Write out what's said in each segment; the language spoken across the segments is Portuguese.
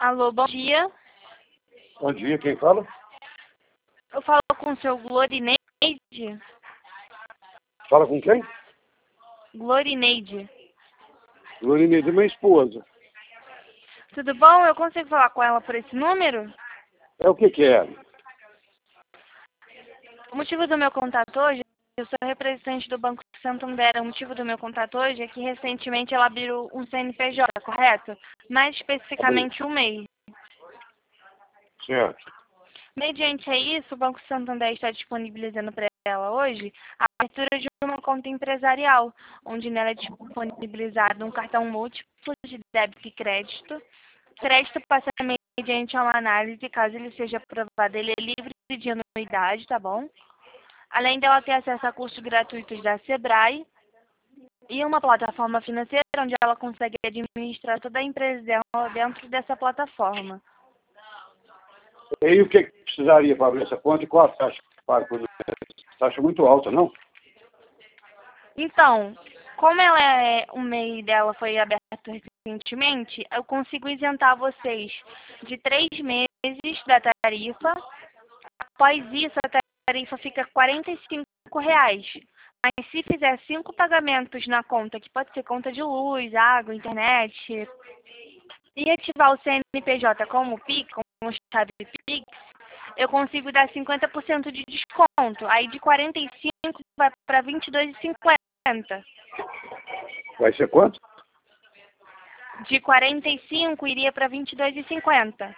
Alô, bom dia. Bom dia, quem fala? Eu falo com o seu Glorineide. Fala com quem? Glorineide. Glorineide, minha esposa. Tudo bom? Eu consigo falar com ela por esse número? É o que é? O motivo do meu contato hoje, eu sou representante do Banco Santander. O motivo do meu contato hoje é que recentemente ela abriu um CNPJ, correto? Mais especificamente um MEI. Certo. Mediante a isso, o Banco Santander está disponibilizando para ela hoje a abertura de uma conta empresarial, onde nela é disponibilizado um cartão múltiplo de débito e crédito. Crédito passa mediante uma análise, caso ele seja aprovado, ele é livre de anuidade, tá bom? Além dela ter acesso a cursos gratuitos da Sebrae e uma plataforma financeira onde ela consegue administrar toda a empresa dela dentro dessa plataforma. E aí, o que precisaria para abrir essa conta e qual a taxa que paga por mês? Taxa muito alta, não? Então, como o MEI dela foi aberto recentemente, eu consigo isentar vocês de 3 meses da tarifa. Após isso, a tarifa fica R$ 45. Mas se fizer 5 pagamentos na conta, que pode ser conta de luz, água, internet, e ativar o CNPJ como PIX, como chave PIX, eu consigo dar 50% de desconto. Aí de 45 vai para R$ 22,50. Vai ser quanto? De 45 iria para R$ 22,50.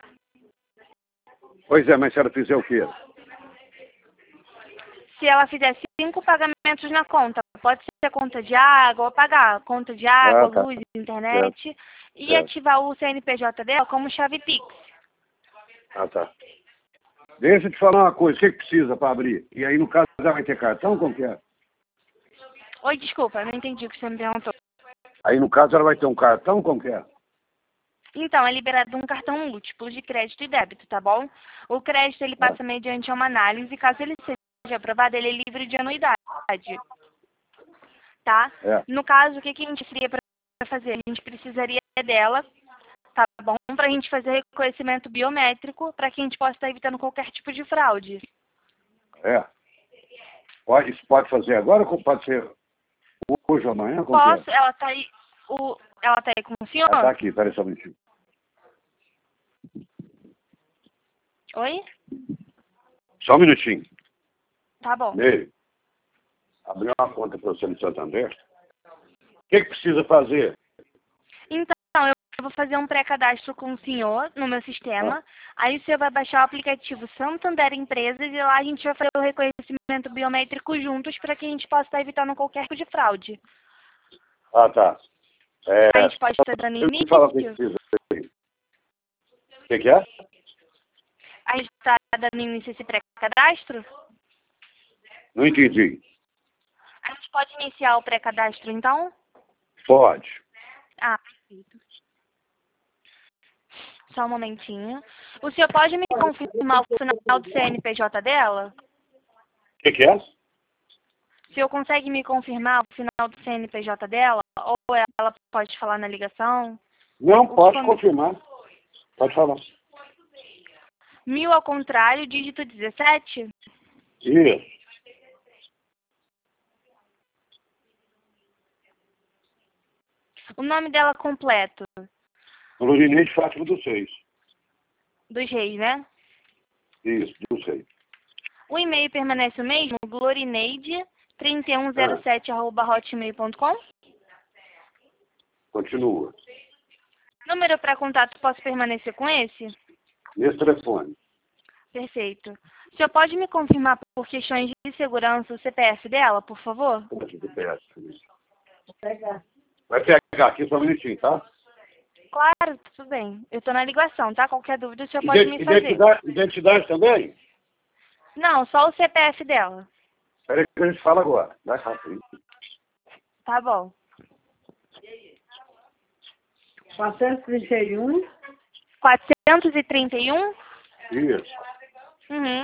Pois é, mas se ela fizer o quê? Se ela fizer 5 pagamentos na conta, pode ser a conta de água, ou pagar conta de água, Tá. luz, internet, e Certo. ativar o CNPJ dela como chave PIX. Tá. Deixa eu te falar uma coisa, o que precisa para abrir? E aí, no caso, ela vai ter cartão, como que é? Oi, desculpa, não entendi o que você me perguntou. Aí, no caso, ela vai ter um cartão, como que é? Então, é liberado um cartão múltiplo de crédito e débito, tá bom? O crédito, ele passa mediante uma análise, caso ele seja aprovado, ele é livre de anuidade, tá? No caso, o que a gente seria para fazer? A gente precisaria dela, tá bom? Para a gente fazer reconhecimento biométrico, para que a gente possa estar evitando qualquer tipo de fraude. Isso pode fazer agora ou pode ser hoje ou amanhã? Como Posso? que é? Ela tá aí, ela tá aí com o senhor? Tá aqui, peraí só um minutinho. Oi? Só um minutinho. Tá bom. Nele, abriu uma conta para você no Santander. O que precisa fazer? Então, eu vou fazer um pré-cadastro com o senhor no meu sistema. Aí o senhor vai baixar o aplicativo Santander Empresas e lá a gente vai fazer o reconhecimento biométrico juntos para que a gente possa estar evitando qualquer tipo de fraude. Tá. A gente pode estar dando início. Fala o que precisa. O que é? A gente está dando início a esse pré-cadastro? Não entendi. A gente pode iniciar o pré-cadastro, então? Pode. Perfeito. Só um momentinho. O senhor pode me confirmar o final do CNPJ dela? O que é? O senhor consegue me confirmar o final do CNPJ dela? Ou ela pode falar na ligação? Não, pode confirmar. Pode falar. 1000 ao contrário, dígito 17? Isso. O nome dela completo? Glorineide Fátima dos Reis. Dos Reis, né? Isso, dos Reis. O e-mail permanece o mesmo? glorineide3107@hotmail.com? Continua. Número para contato, posso permanecer com esse? Nesse telefone. Perfeito. O senhor pode me confirmar, por questões de segurança, o CPF dela, por favor? Vai pegar aqui só um minutinho, tá? Claro, tudo bem. Eu estou na ligação, tá? Qualquer dúvida o senhor pode me fazer. Identidade também? Não, só o CPF dela. Espera que a gente fala agora. Vai rápido. Tá bom. 431. 431? Isso. Uhum.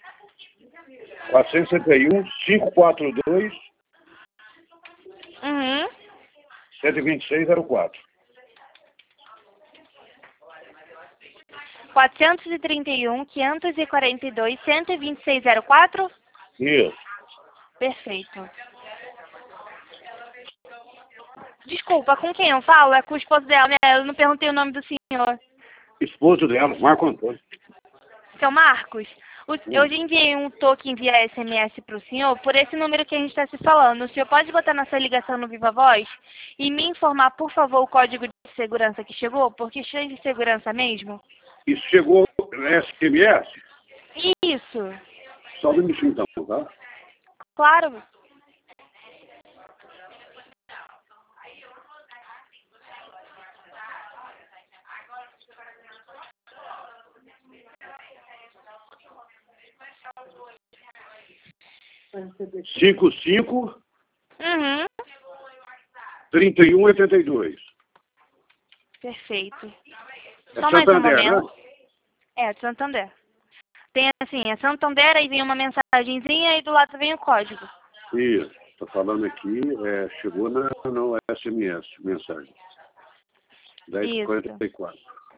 461, 542, Uhum. 12604. 431-542-12604? Isso. Perfeito. Desculpa, com quem eu falo? É com o esposo dela, né? Eu não perguntei o nome do senhor. Esposo dela, Marco Antônio. Seu Marcos, eu já enviei um token via SMS para o senhor por esse número que a gente está se falando. O senhor pode botar na sua ligação no Viva Voz e me informar, por favor, o código de segurança que chegou? Por questões de segurança mesmo? Isso chegou no SMS? Isso. Só um minutinho então, tá? Claro. Cinco 3182. Perfeito. É Só mais um Santander, momento. né? É, de Santander. Tem assim, é Santander, aí vem uma mensagenzinha e do lado vem o código. Isso. Tô falando aqui, chegou no SMS, mensagem. 10h44.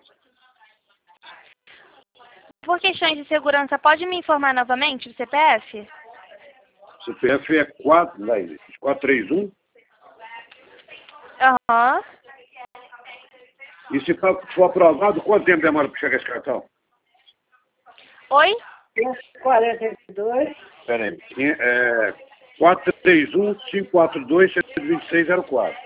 Por questões de segurança, pode me informar novamente o CPF? CPF é 431. Aham. E se for aprovado, quanto tempo demora para chegar esse cartão? Oi? 42. Espera aí. 431-542-12604.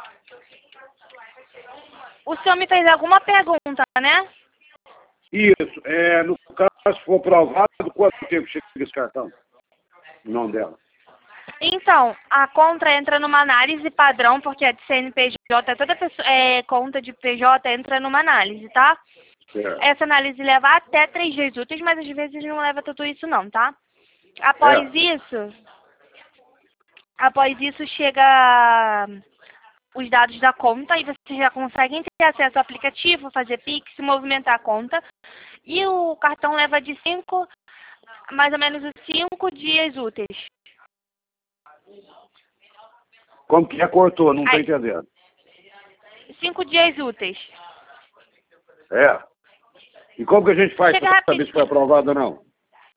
O senhor me fez alguma pergunta, né? Isso. No caso, se for aprovado, quanto tempo chega esse cartão? O nome dela. Então, a conta entra numa análise padrão, porque é de CNPJ, toda pessoa, conta de PJ entra numa análise, tá? Certo. Essa análise leva até 3 dias úteis, mas às vezes não leva tudo isso não, tá? Após isso chega os dados da conta e vocês já conseguem ter acesso ao aplicativo, fazer Pix, movimentar a conta. E o cartão leva de mais ou menos 5 dias úteis. Como que cortou? Não estou entendendo. 5 dias úteis. E como que a gente faz para saber se foi aprovado ou não?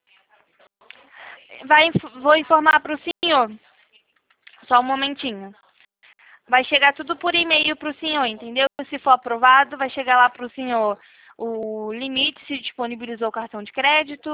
Vou informar para o senhor. Só um momentinho. Vai chegar tudo por e-mail para o senhor, entendeu? Se for aprovado, vai chegar lá para o senhor o limite, se disponibilizou o cartão de crédito,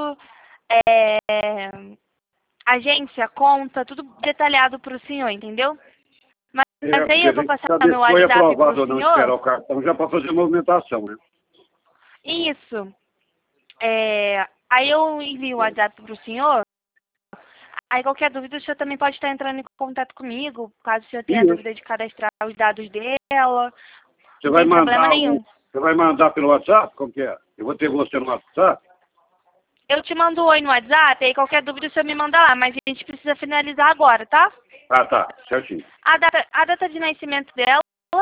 agência, conta, tudo detalhado para o senhor, entendeu? Mas aí eu vou passar meu WhatsApp para o senhor. Foi aprovado ou não esperar o cartão já para fazer a movimentação, né? Isso. Aí eu envio o WhatsApp para o senhor. Aí qualquer dúvida, o senhor também pode estar entrando em contato comigo, caso o senhor tenha dúvida de cadastrar os dados dela. Você não vai tem problema nenhum. Você vai mandar pelo WhatsApp? Como que é? Eu vou ter você no WhatsApp? Eu te mando um oi no WhatsApp, aí qualquer dúvida o senhor me manda lá, mas a gente precisa finalizar agora, tá? Ah, tá. Certinho. A data de nascimento dela?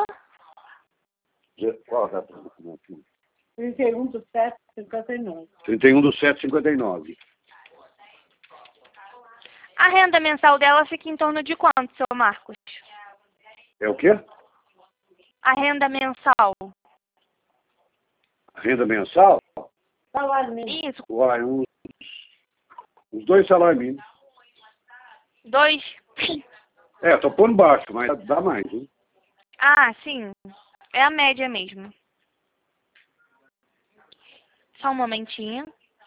Qual a data de nascimento? 31/7/59. 31/7/59. A renda mensal dela fica em torno de quanto, seu Marcos? É o quê? A renda mensal. A renda mensal? Salário mínimo. Isso. Uai, uns 2 salários mínimos. 2? Tô pondo baixo, mas dá mais, hein? Ah, sim. É a média mesmo. Só um momentinho.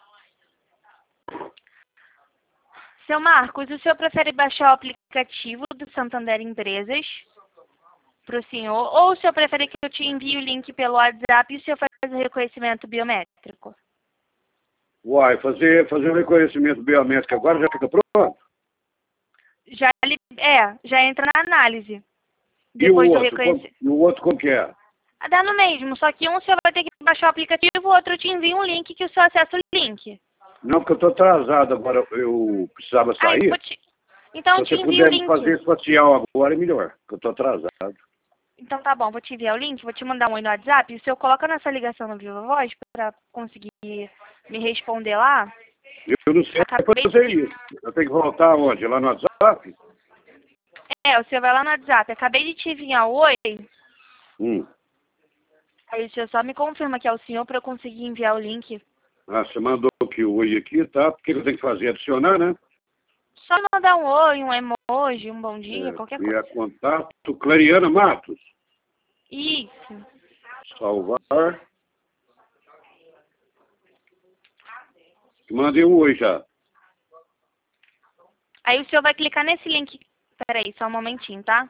Seu Marcos, o senhor prefere baixar o aplicativo do Santander Empresas para o senhor? Ou o senhor prefere que eu te envie o link pelo WhatsApp e o senhor faz o reconhecimento biométrico? Uai, fazer um reconhecimento biométrico agora já fica pronto? Já entra na análise. E o outro como que é? Dá no mesmo, só que um o senhor vai ter que baixar o aplicativo, o outro eu te envio um link que o senhor acessa o link. Não, porque eu estou atrasado agora, eu precisava sair. Então eu te envio o link. Se você puder fazer facial agora é melhor, porque eu estou atrasado. Então tá bom, vou te enviar o link, vou te mandar um oi no WhatsApp, e o senhor coloca nessa ligação no Viva Voz para conseguir me responder lá. Eu não sei fazer isso. Eu tenho que voltar onde? Lá no WhatsApp? O senhor vai lá no WhatsApp. Acabei de te enviar o oi. Aí o senhor só me confirma que é o senhor para eu conseguir enviar o link. Ah, você mandou aqui o oi aqui, tá? O que eu tenho que fazer? Adicionar, né? Só mandar um oi, um emoji, um bom dia, qualquer Via coisa. contato, Clariana Matos. Isso. Salvar. Mandei um oi já. Aí o senhor vai clicar nesse link. Peraí, só um momentinho, tá?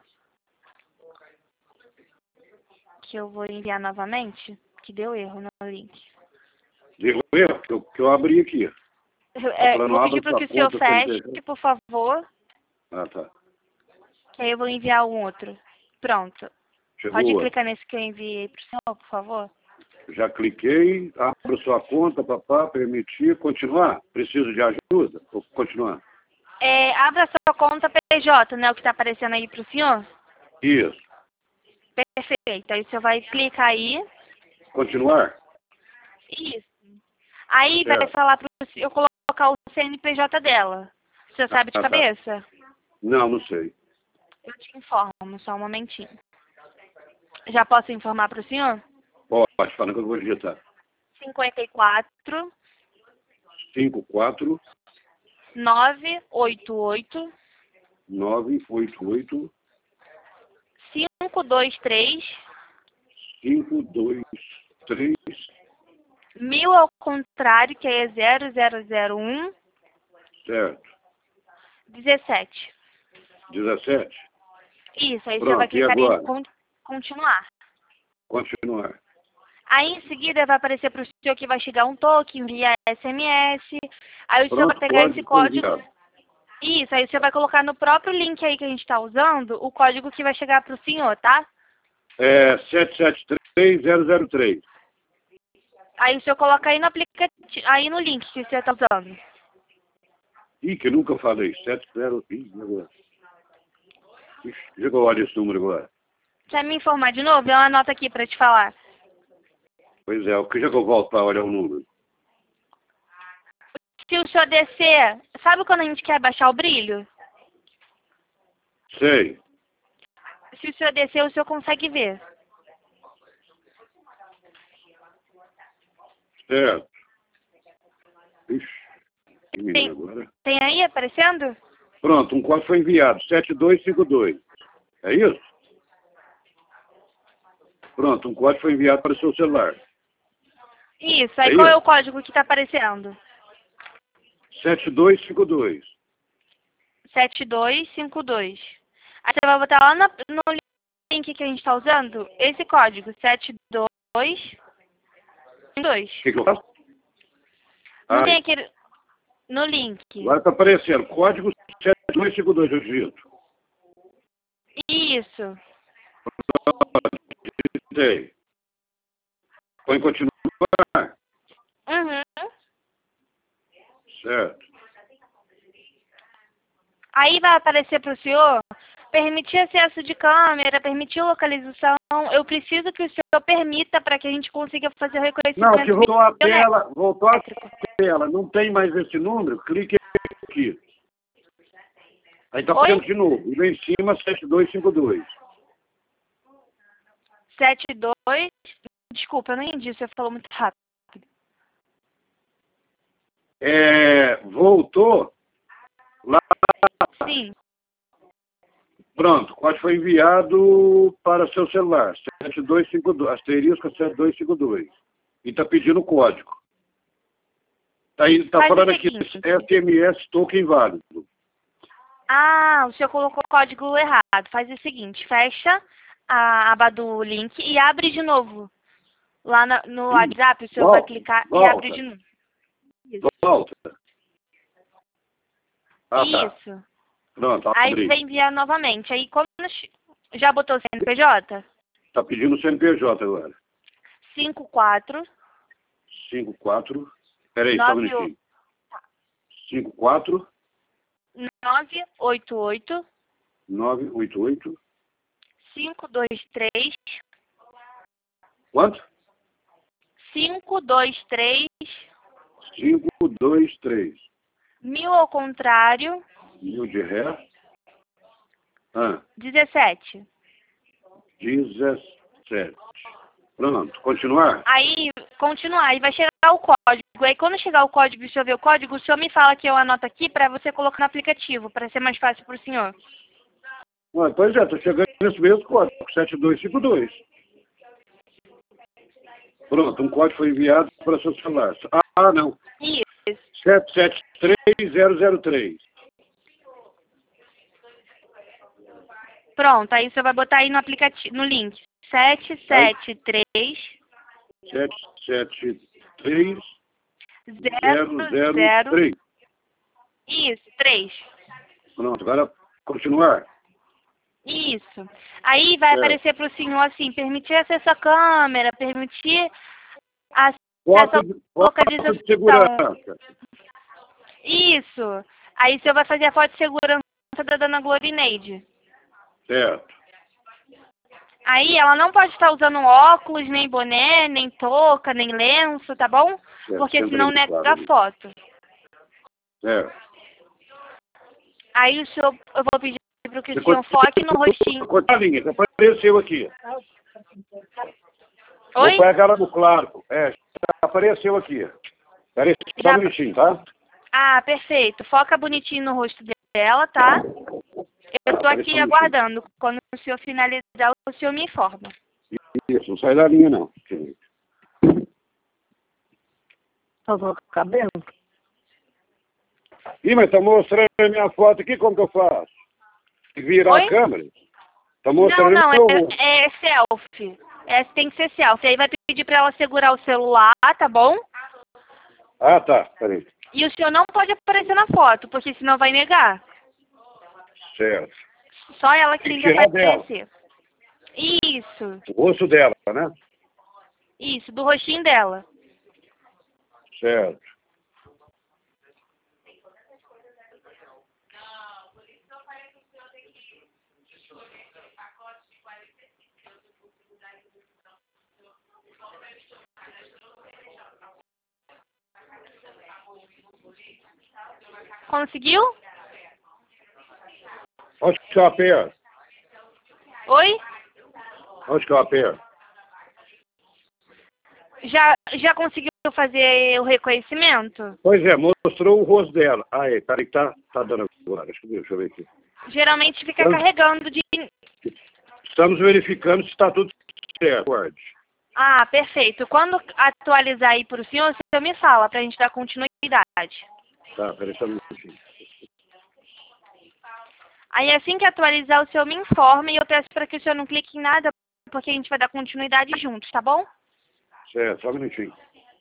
Que eu vou enviar novamente. Que deu erro no link. Deu erro que eu abri aqui. Vou pedir para que o senhor feche, por favor. Ah, tá. Que aí eu vou enviar um outro. Pronto. Chegou Pode outro. clicar nesse que eu enviei pro senhor, por favor? Já cliquei, abro sua conta, papá, permitir, continuar. Preciso de ajuda? Vou continuar. Abra sua conta PJ, né? O que está aparecendo aí pro senhor? Isso. Perfeito. Aí o senhor vai clicar aí. Continuar? Isso. Aí vai Certo. falar pro senhor colocar o CNPJ dela. O senhor sabe de Ah, tá. cabeça? Não sei. Eu te informo, só um momentinho. Já posso informar pro senhor? Pode, fala que eu vou digitar. 54 54 988 988 523 523 1000 ao contrário, que é 0001 certo. 17. 17. Isso, aí Pronto, você vai clicar e agora? em continuar. Continuar. Aí em seguida vai aparecer para o senhor que vai chegar um token via SMS. Aí o senhor vai Pronto, pegar esse código. enviado. Isso, aí você vai colocar no próprio link aí que a gente está usando o código que vai chegar para o senhor, tá? 773003. Aí o senhor coloca aí no aplicativo, aí no link que o senhor está usando. Ih, que eu nunca falei. 70. Ih, agora. Ixi, deixa eu olhar esse número agora. Quer me informar de novo? Eu anoto aqui para te falar. Pois é, o que já que eu volto para olhar o número? Se o senhor descer, sabe quando a gente quer baixar o brilho? Sei. Se o senhor descer, o senhor consegue ver. Certo. Ixi, que menino agora. Tem aí aparecendo? Pronto, um código foi enviado. 7252. É isso? Pronto, um código foi enviado para o seu celular. Isso, aí É qual é isso? o código que está aparecendo? 7252. 7252. Aí você vai botar lá no link que a gente está usando, esse código, 7252. O que eu faço? Não Ah, tem aquele... No link. agora está aparecendo. Código 7252, eu digito. Isso. Sei. Põe continuar. Uhum. Certo. Aí vai aparecer para o senhor permitir acesso de câmera, permitir localização. Eu preciso que o senhor permita para que a gente consiga fazer o reconhecimento. Não, que voltou a biométrico. tela, não tem mais esse número, clique aqui. Aí está Oi? aparecendo de novo. E lá em cima, 7252. 72. Desculpa, eu não entendi, você falou muito rápido. Voltou. Lá, Sim. pronto, o código foi enviado para seu celular. 7252, asterisco 7252. E está pedindo o código. Está Faz falando o aqui, seguinte. SMS token válido. Ah, o senhor colocou o código errado. Faz o seguinte, fecha a aba do link e abre de novo. Lá no WhatsApp, o senhor vai clicar e abre de novo. Isso. Volta. Ah, tá. Isso. Pronto, Aí abri. você vai enviar novamente. Aí quando já botou o CNPJ? Está pedindo o CNPJ agora. 54 54. Peraí, só um 98 minutinho. 54 988 988. 523 Quanto? 523 523. 1000 ao contrário 1000 de ré. 17. 17. Pronto. Continuar? Aí, continuar. Aí vai chegar o código. Aí quando chegar o código e o senhor ver o código, o senhor me fala que eu anoto aqui para você colocar no aplicativo, para ser mais fácil para o senhor. Pois é, estou chegando nesse mesmo código, 7252. Pronto, um código foi enviado para seu celular. Ah, não. Isso. 773003. Pronto, aí você vai botar aí no aplicativo, no link. 773 773 00. 003. Isso, 3. Pronto, agora continuar. Isso. Aí vai aparecer para o senhor assim, permitir acesso à câmera, permitir acesso à Foto de localização. segurança. Isso. Aí o senhor vai fazer a foto de segurança da dona Glorineide. Certo. Aí ela não pode estar usando óculos, nem boné, nem touca, nem lenço, tá bom? Certo, Porque sempre senão muito nega claro, a foto. Certo. Aí o senhor, eu vou pedir para que o senhor foque no rostinho. Corta a linha, apareceu aqui. Oi? Vou pegar ela no claro. Apareceu aqui. Apareceu só um minutinho, tá? Ah, perfeito. Foca bonitinho no rosto dela, tá? Eu tô aqui aguardando. Quando o senhor finalizar, o senhor me informa. Isso, não sai da linha, não. Eu vou com o cabelo? Ih, mas tá mostrando a minha foto aqui, como que eu faço? Virar Oi? a câmera? Tá mostrando Não, meu... é selfie. Tem que ser selfie. Aí vai pedir pra ela segurar o celular, tá bom? Ah, tá. Peraí. E o senhor não pode aparecer na foto, porque senão vai negar. Certo. Só ela que Tem tem que que tirar dela. aparecer. Isso. O rosto dela, né? Isso, do rostinho dela. Certo. Conseguiu? Onde que eu aperto? Oi? Onde que eu aperto? Já conseguiu fazer o reconhecimento? Pois é, mostrou o rosto dela. Ah, peraí, tá dando agora. Deixa eu ver aqui. Geralmente fica carregando de... Estamos verificando se está tudo certo. Guarde. Ah, perfeito. Quando atualizar aí para o senhor me fala, para a gente dar continuidade. Tá, peraí só um minutinho. Aí assim que atualizar, o senhor me informa e eu peço para que o senhor não clique em nada, porque a gente vai dar continuidade juntos, tá bom? Certo, só um minutinho.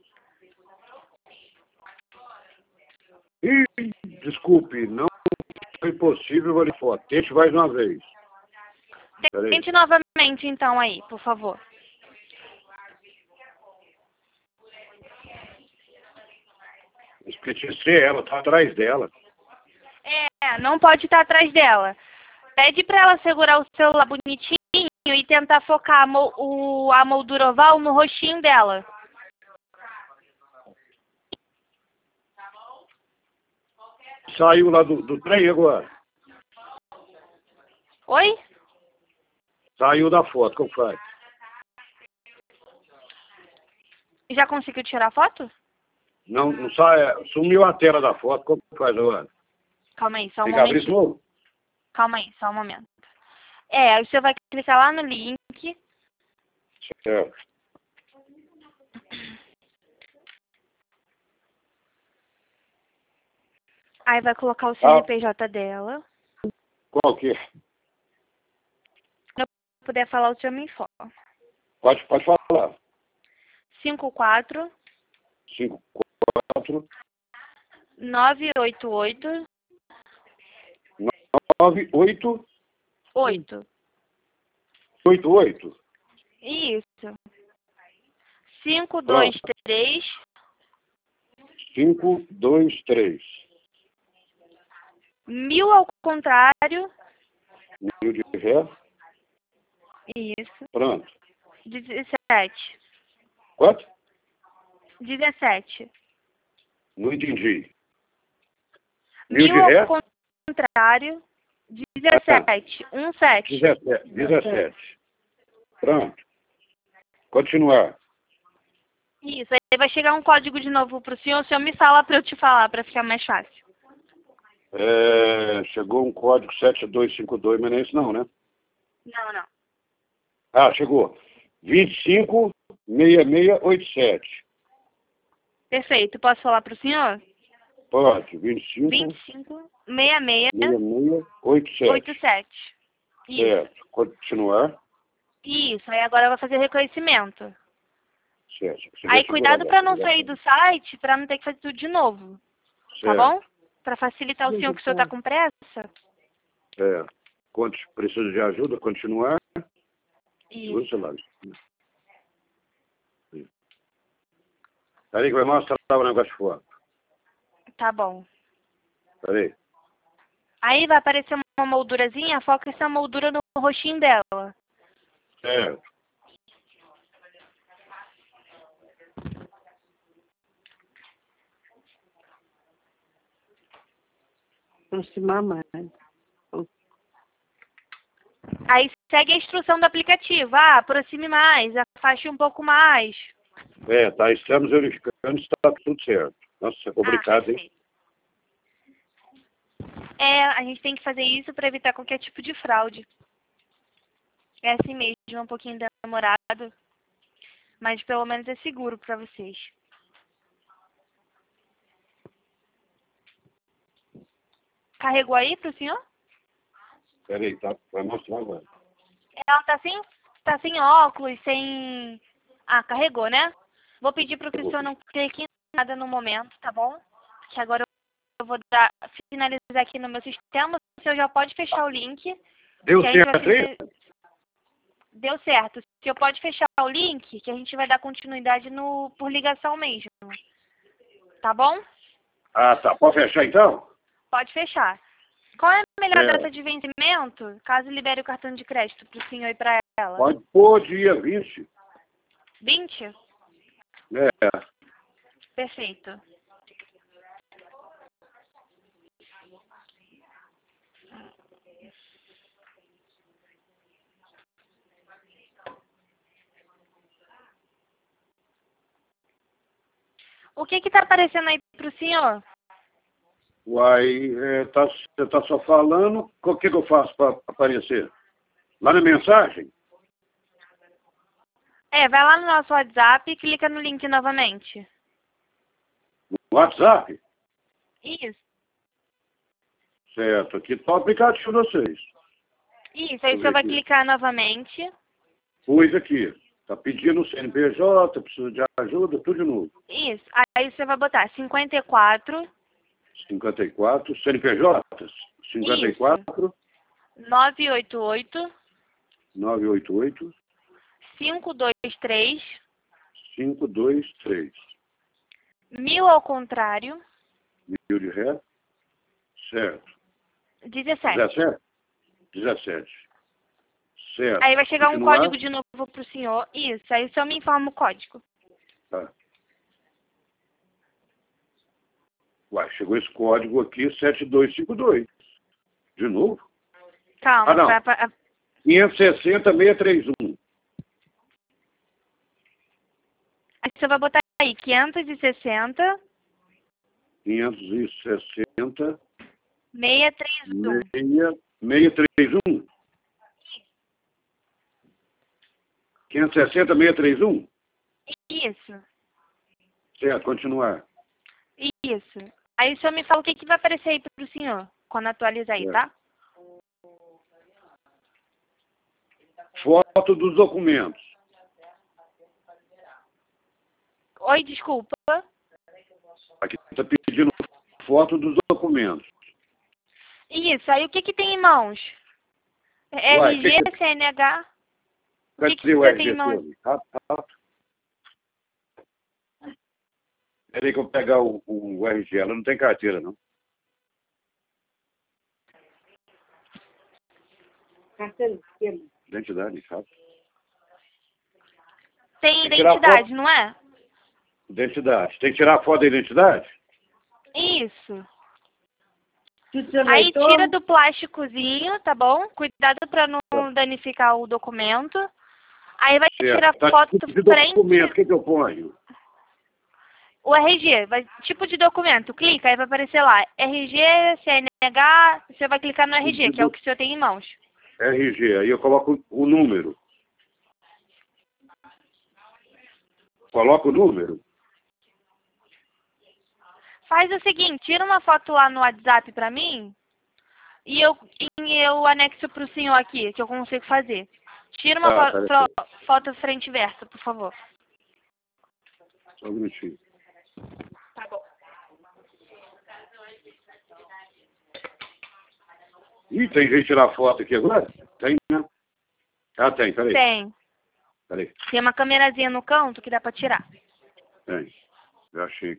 Ih, desculpe, não foi possível valer foto. Tente mais uma vez. Peraí. Tente novamente então aí, por favor. Esqueci ela, tá atrás dela. Não pode estar atrás dela. Pede para ela segurar o celular bonitinho e tentar focar a moldura oval no rostinho dela. Saiu lá do trem agora. Oi? Saiu da foto, como faz? Já conseguiu tirar a foto? Não sai, sumiu a tela da foto, como faz agora? Calma aí, só um Tem que abrir de momento. novo? Calma aí, só um momento. Aí você vai clicar lá no link. Certo. Aí vai colocar o CNPJ dela. Qual que é? Se puder falar, o senhor me informa. Pode falar. 54 54 988 98 8. 88. Isso. 523 523. 1000 ao contrário. 1000 de ré. Isso. Pronto. 17. Quanto? 17. Não entendi. 1000 de 1000 ré? ao contrário. 17. 17. 17. Pronto. Continuar. Isso, aí vai chegar um código de novo pro senhor. O senhor me fala para eu te falar, para ficar mais fácil. Chegou um código 7252, mas não é isso não, né? Não, não. Ah, chegou. 256687. Perfeito. Posso falar pro senhor? Pode. 25 256687. 67. Isso. Certo. Continuar. Isso. Aí agora eu vou fazer reconhecimento. Certo. Aí cuidado para não sair do site, para não ter que fazer tudo de novo. Tá bom? Para facilitar o senhor, que o senhor tá com pressa. Precisa de ajuda? Continuar. Isso. Peraí que vai mostrar o negócio de foto. Tá bom. Peraí. Aí vai aparecer uma moldurazinha, foca essa moldura no rostinho dela. Certo. Aproximar mais. Aí segue a instrução do aplicativo. Ah, aproxime mais, afaste um pouco mais. Tá, estamos verificando se está tudo certo. Nossa, obrigado, hein? A gente tem que fazer isso para evitar qualquer tipo de fraude. É assim mesmo, um pouquinho demorado, mas pelo menos é seguro para vocês. Carregou aí pro senhor? Peraí, tá? Vai mostrar agora. Ela tá sem óculos, sem... Ah, carregou, né? Vou pedir pro que o senhor não clique em nada no momento, tá bom? Que agora eu vou finalizar aqui no meu sistema. O senhor já pode fechar o link. Deu certo aí? Deu certo. O senhor pode fechar o link, que a gente vai dar continuidade por ligação mesmo. Tá bom? Ah, tá. Pode fechar então? Pode fechar. Qual é a melhor data de vencimento, caso libere o cartão de crédito pro senhor e pra ela? Pode pôr dia 20. 20? Perfeito. O que tá aparecendo aí pro senhor? Uai, você tá só falando, o que eu faço para aparecer? Lá na mensagem? Vai lá no nosso WhatsApp e clica no link novamente. No WhatsApp? Isso. Certo, aqui está o aplicativo de vocês. Isso, aí o senhor vai clicar novamente. Pus aqui. Está pedindo o CNPJ, precisa de ajuda, tudo de novo. Isso, aí você vai botar 54... 54, CNPJ? 54... 988... 988... 523... 523... 1000 ao contrário... 1000 de ré... Certo. 17. 17. Certo. Aí vai chegar um código de novo pro senhor. Isso, aí o senhor me informa o código. Tá. Uai, chegou esse código aqui, 7252. De novo? Calma. Ah, não. 560-631. Aí você vai botar aí 560... 560... 631. 631? 560-631? Isso. Certo, continuar. Isso. Aí o senhor me fala o que vai aparecer aí pro senhor, quando atualizar aí, tá? Foto dos documentos. Oi, desculpa. Aqui está pedindo foto dos documentos. Isso, aí o que tem em mãos? RG, CNH... Cadê o RG todo? Rápido. Peraí que eu vou pegar o RG. Ela não tem carteira, não. Carteira. Identidade, rápido. Tem identidade, não é? Identidade. Tem que tirar a foto da identidade? Isso. Aí tira do plásticozinho, tá bom? Cuidado para não danificar o documento. Aí vai tirar Tá, foto tipo de frente... documento, o que eu ponho? O RG, tipo de documento, clica, aí vai aparecer lá, RG, CNH, você vai clicar no RG, que é o que o senhor tem em mãos. RG, aí eu coloco o número. Coloco o número. Faz o seguinte, tira uma foto lá no WhatsApp pra mim e eu anexo pro senhor aqui, que eu consigo fazer. Tira uma foto frente e versa, por favor. Só um minutinho. Tá bom. Ih, tem jeito de tirar foto aqui agora? Tem, né? Ah, tem, peraí. Tem. Peraí, Tem uma câmerazinha no canto que dá pra tirar. tem. Já achei.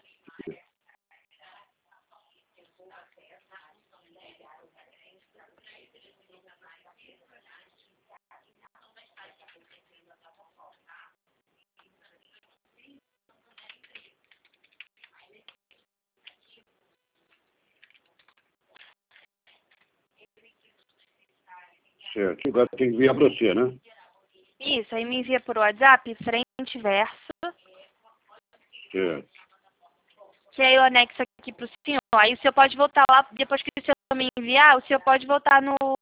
Certo. Agora tem que enviar para você, né? Isso, aí me envia por WhatsApp, frente e verso, Certo. que aí eu anexo aqui pro senhor. Aí o senhor pode voltar lá, depois que o senhor me enviar, o senhor pode voltar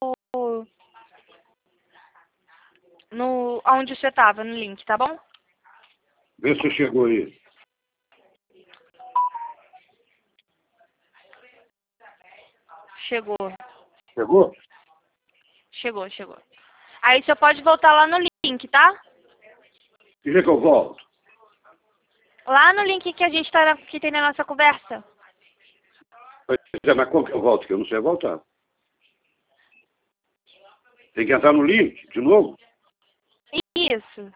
onde o senhor estava, no link, tá bom? Vê se chegou aí. Chegou. Chegou? Chegou. Aí o senhor pode voltar lá no link, tá? Que dia que eu volto? Lá no link que a gente que tem na nossa conversa. Mas como que eu volto? Que eu não sei voltar. Tem que entrar no link, de novo? Isso.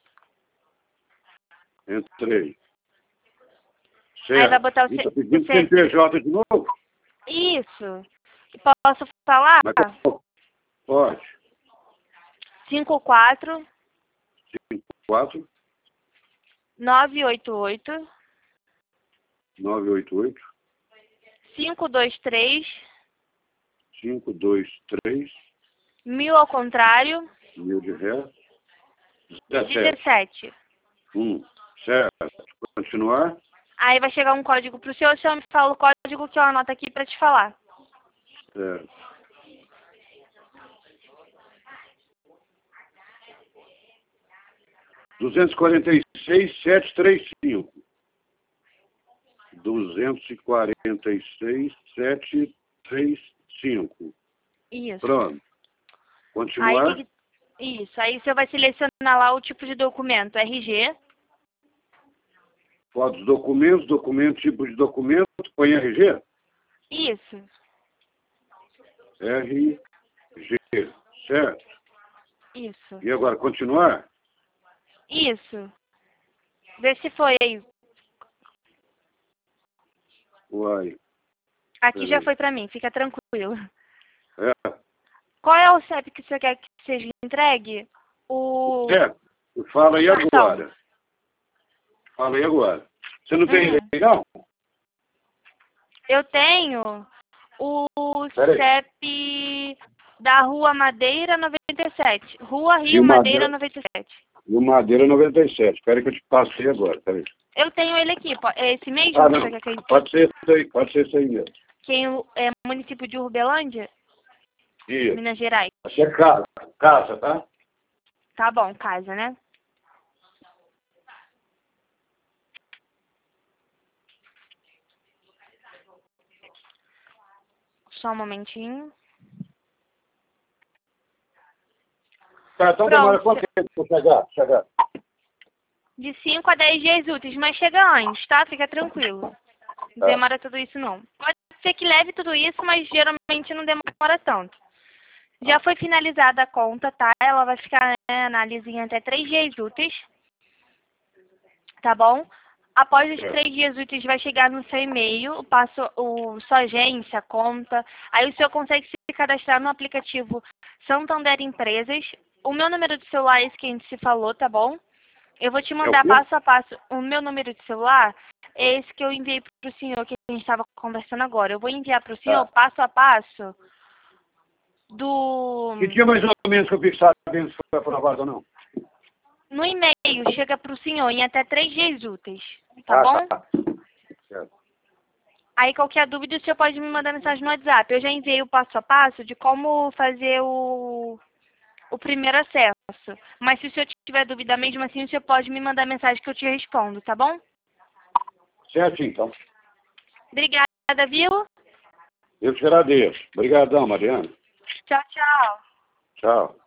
Entrei. Certo. Aí vai botar o E tá pedindo CNPJ de novo? Isso. Posso falar? Mas pode. 54 4 988 988 523 523 1000 ao contrário 1000 de ré 17. 17. Certo. Continuar? Aí vai chegar um código pro senhor me fala o código que eu anoto aqui pra te falar. Certo. 246.735. 246.735. Isso. Pronto. Continuar. Isso. Aí você vai selecionar lá o tipo de documento, RG. Fotos, documento, tipo de documento. Põe RG? Isso. RG. Certo. Isso. E agora, continuar? Isso. Vê se foi aí. Uai. Aqui já foi pra mim, fica tranquilo. É. Qual é o CEP que você quer que seja entregue? Certo. Fala aí Cartão. agora. Fala aí agora. Você não tem aí, não? Eu tenho o CEP da Rua Madeira 97. Rua Rio Madeira 97. Rio Madeira 97. Espera que eu te passei agora. Peraí. Eu tenho ele aqui. É esse mesmo? Ah, que não. você quer que eu... Pode ser isso aí mesmo. Quem é município de Urbelândia? Isso. Minas Gerais. Aqui é casa, tá? Tá bom, casa, né? Só um momentinho. Tá, então demora quanto tempo pra chegar? De 5 a 10 dias úteis, mas chega antes, tá? Fica tranquilo. Não demora tudo isso, não. Pode ser que leve tudo isso, mas geralmente não demora tanto. Já foi finalizada a conta, tá? Ela vai ficar na análise em até 3 dias úteis. Tá bom? Após os 3 dias úteis vai chegar no seu e-mail, sua agência, conta. Aí o senhor consegue se cadastrar no aplicativo Santander Empresas. O meu número de celular é esse que a gente se falou, tá bom? Eu vou te mandar passo a passo. O meu número de celular é esse que eu enviei para o senhor, que a gente estava conversando agora. Eu vou enviar para o senhor passo a passo do... Que dia mais ou menos que eu fico sabendo se foi aprovado ou não? no e-mail chega para o senhor em até 3 dias úteis, tá bom? Tá. Certo. Aí qualquer dúvida o senhor pode me mandar mensagem no WhatsApp. Eu já enviei o passo a passo de como fazer o primeiro acesso. Mas se o senhor tiver dúvida mesmo assim, o senhor pode me mandar mensagem que eu te respondo, tá bom? Certo, então. Obrigada, viu? Eu te agradeço. Obrigadão, Mariana. Tchau, tchau. Tchau.